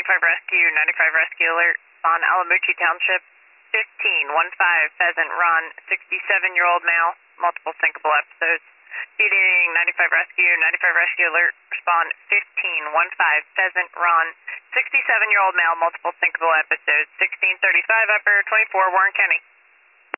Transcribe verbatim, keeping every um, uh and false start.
ninety-five Rescue, ninety-five Rescue Alert on Alamuchi Township, fifteen one five Pheasant Run, sixty-seven-year-old male, multiple syncopal episodes. Feeding ninety-five Rescue, ninety-five Rescue Alert, respond fifteen one five Pheasant Run, sixty-seven-year-old male, multiple syncopal episodes, sixteen thirty-five Upper, twenty-four Warren County.